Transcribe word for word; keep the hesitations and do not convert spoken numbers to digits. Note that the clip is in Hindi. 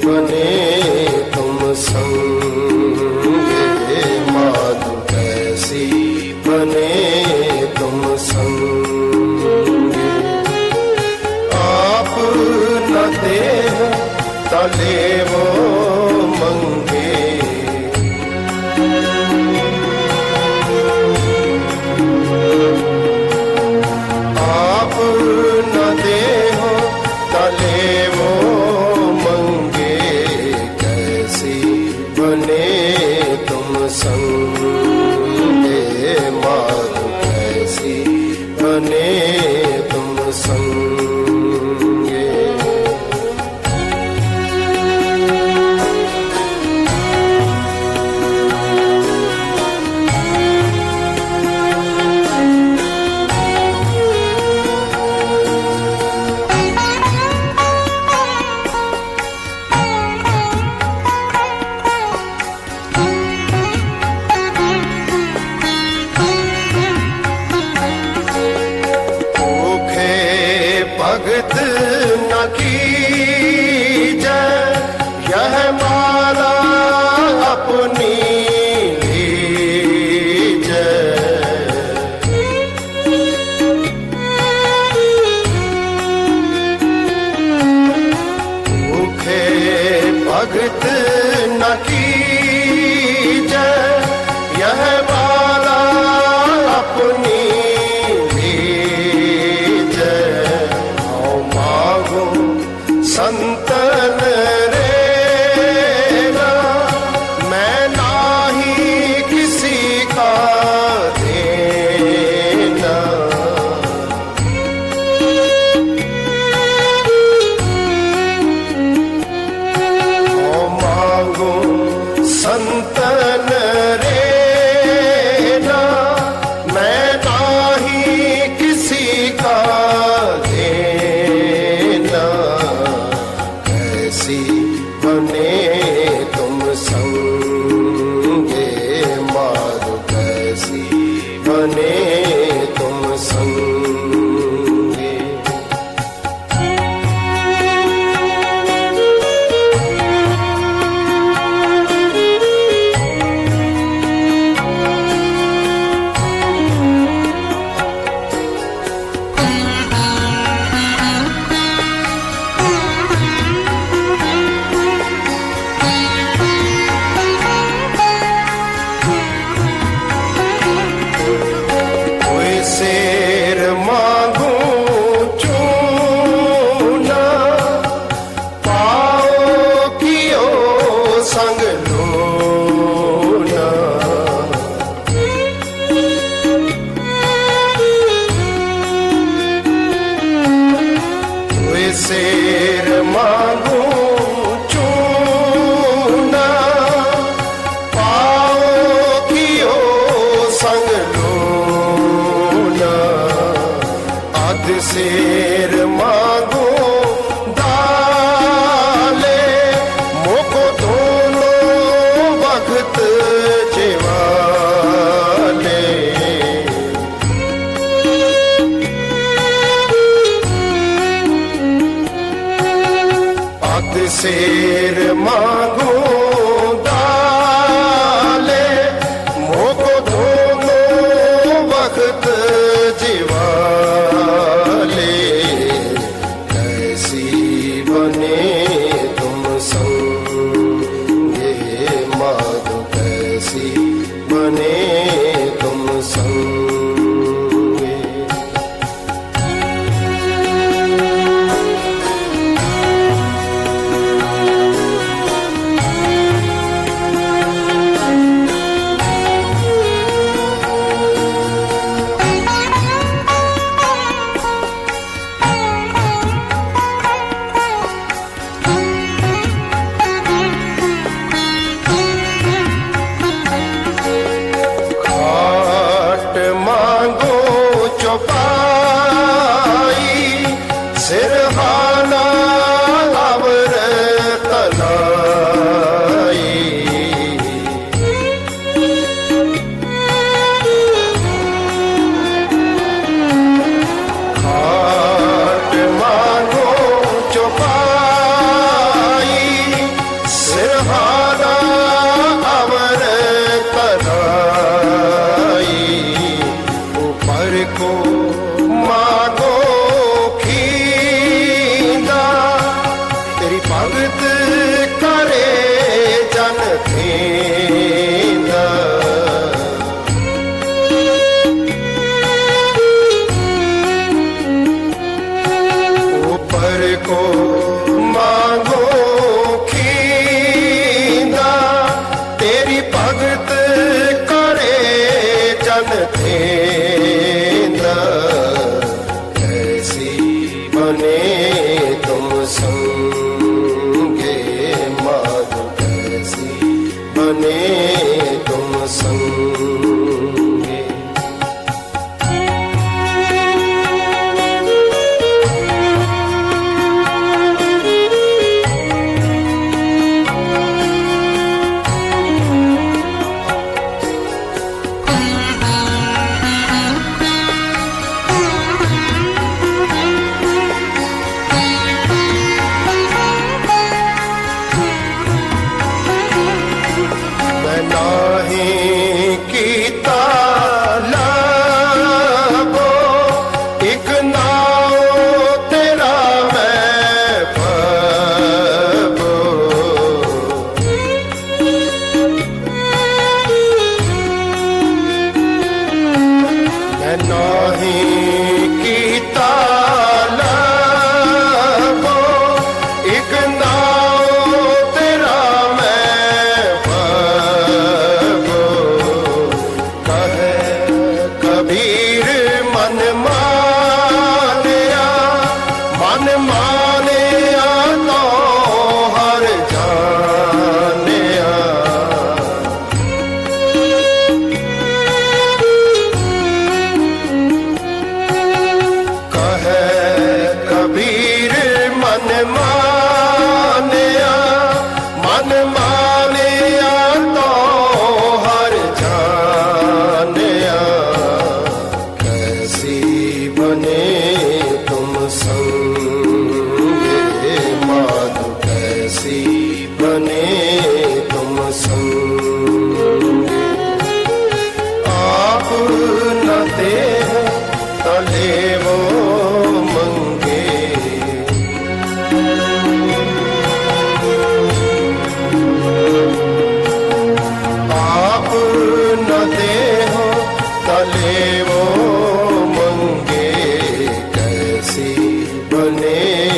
बने तुम संगे, माधु कैसी बने तुम संगे। आप न देह तले वो मंगे, आप न देह तले वो मंगे, कैसी बने तुम संगे, माधु कैसी बने तुम संगे। भगत न कीजै यह माला अपनी लीजै, भूखे भगत न कीजै यह माला अपनी संतन रेगा, मैं नाही किसी का देना। ओ मांगो संतन रेगा, मैं नाही किसी का देना। कैसी बने तुम संगे, माधु कैसी बने तुम संगे। शेर मांगू चूना, पाओ कियो संग लूना। वे शेर मांगू चूना, पाओ कियो संग लूना। अध शेर मांगो दाले, मोको दोनों वक्त जेवाले। अध शेर मांगो दाले, मोको दोनों वक्त जीवाले। कैसी बने तुम संगे, माधु कैसी बने तुम संगे। को मांगो खींदा, तेरी भगत करे जन थेंदा। कैसी बने तुम संगे माधो, कैसी बने तुम संगे। बने